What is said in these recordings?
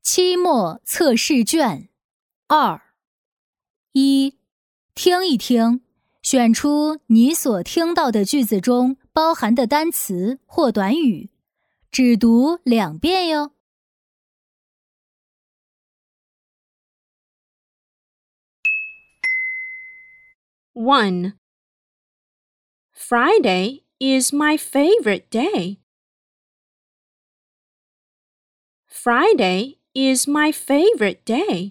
期末测试卷2。1. 听一听，选出你所听到的句子中包含的单词或短语，只读2遍哟。 1. Friday is my favorite day. Friday is my favorite day.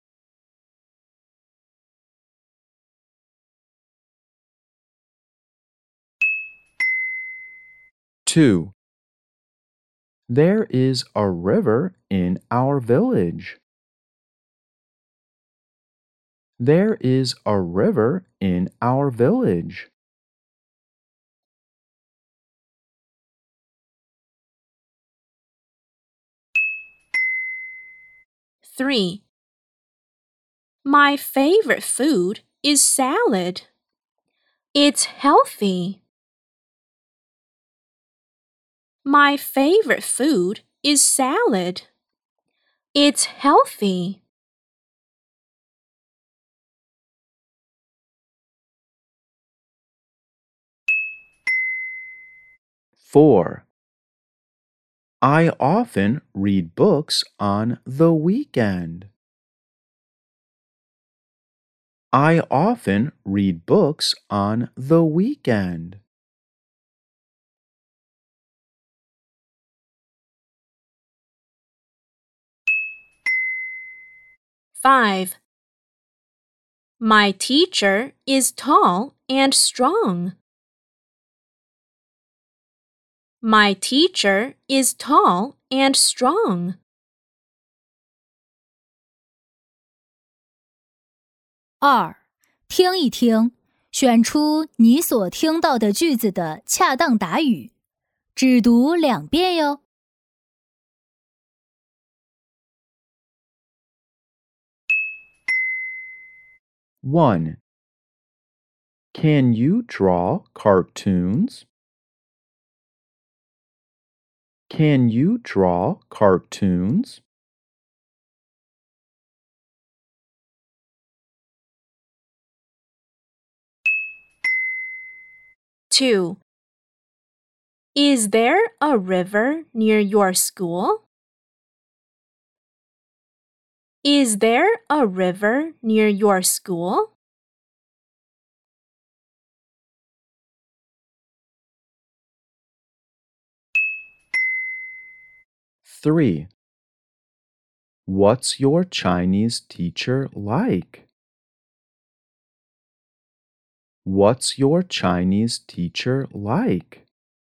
2. There is a river in our village. There is a river in our village. 3. My favorite food is salad. It's healthy. My favorite food is salad. It's healthy. 4. I often read books on the weekend. I often read books on the weekend. 5. My teacher is tall and strong. My teacher is tall and strong. 2. 听一听，选出你所听到的句子的恰当答语，只读2遍哟。 1. Can you draw cartoons? Can you draw cartoons? 2. Is there a river near your school? Is there a river near your school? 3. What's your Chinese teacher like? What's your Chinese teacher like?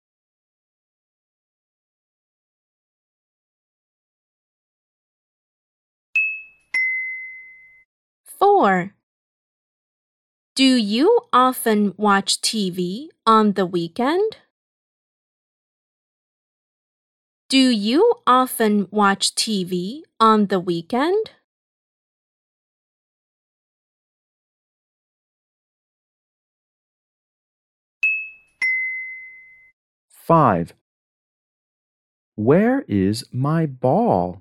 4. Do you often watch TV on the weekend? Do you often watch TV on the weekend? 5. Where is my ball?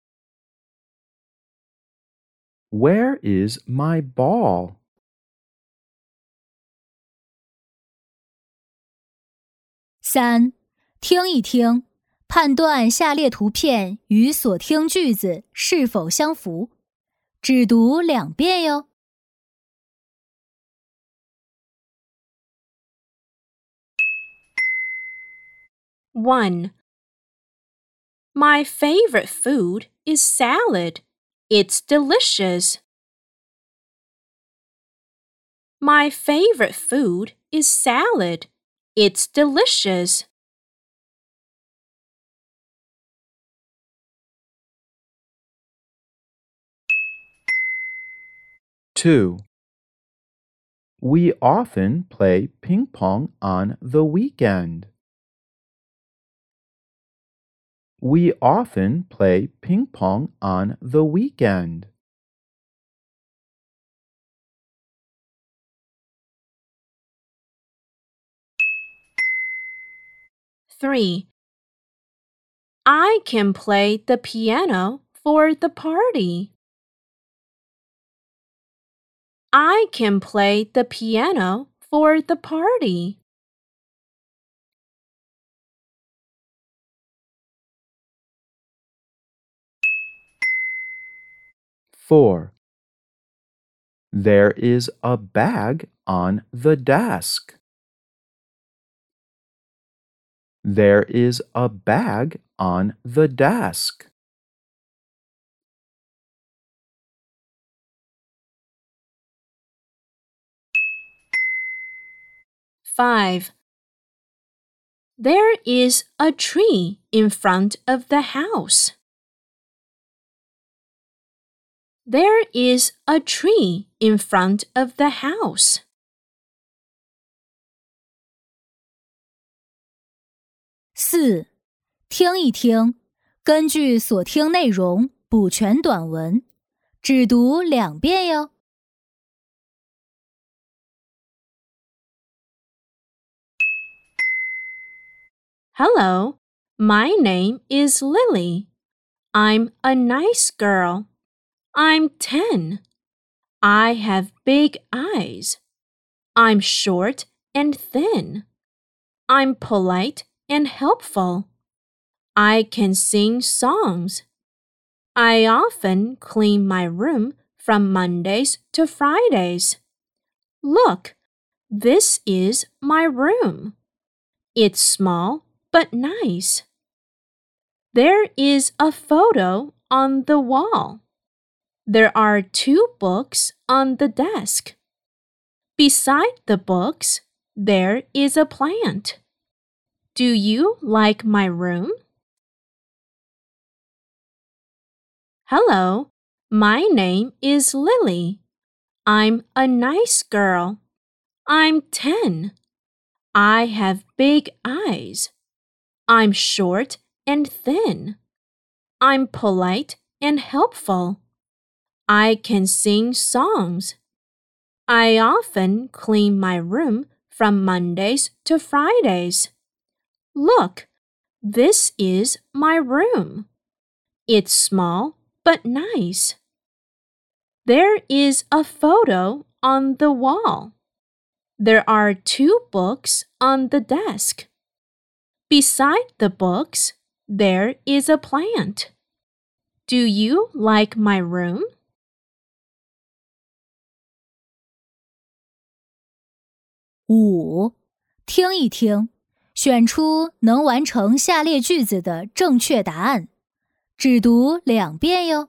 Where is my ball? 3. 听一听，判断下列图片与所听句子是否相符，只读2遍哟。 1. My favorite food is salad. It's delicious. My favorite food is salad. It's delicious. 2. We often play ping pong on the weekend. We often play ping pong on the weekend. 3. I can play the piano for the party. I can play the piano for the party. Four. There is a bag on the desk. There is a bag on the desk. Five. There is a tree in front of the house. There is a tree in front of the house. 4. 听一听，根据所听内容补全短文，只读2遍哟。 Hello, my name is Lily. I'm a nice girl. I'm 10. I have big eyes. I'm short and thin. I'm polite and helpful. I can sing songs. I often clean my room from Mondays to Fridays. Look, this is my room. It's small but nice. There is a photo on the wall. There are 2 books on the desk. Beside the books, there is a plant. Do you like my room? Hello, my name is Lily. I'm a nice girl. I'm 10. I have big eyes. I'm short and thin. I'm polite and helpful. I can sing songs. I often clean my room from Mondays to Fridays. Look, this is my room. It's small but nice. There is a photo on the wall. There are 2 books on the desk. Beside the books, there is a plant. Do you like my room? 5. 听一听，选出能完成下列句子的正确答案，只读2遍哟。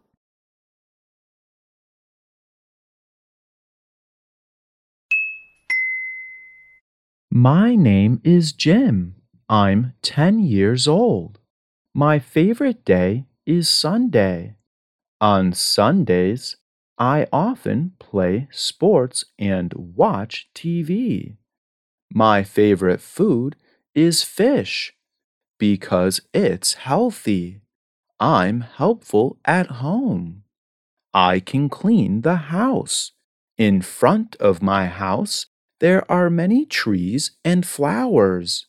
My name is Jim. I'm 10 years old. My favorite day is Sunday. On Sundays, I often play sports and watch TV. My favorite food is fish because it's healthy. I'm helpful at home. I can clean the house. In front of my house, there are many trees and flowers.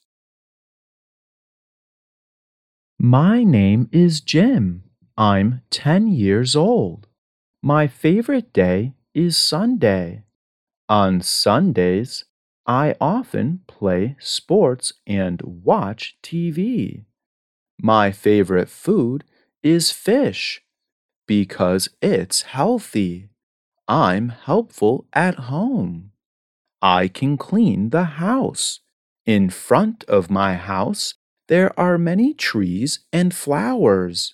My name is Jim. I'm 10 years old. My favorite day is Sunday. On Sundays, I often play sports and watch TV. My favorite food is fish because it's healthy. I'm helpful at home. I can clean the house. In front of my house, there are many trees and flowers.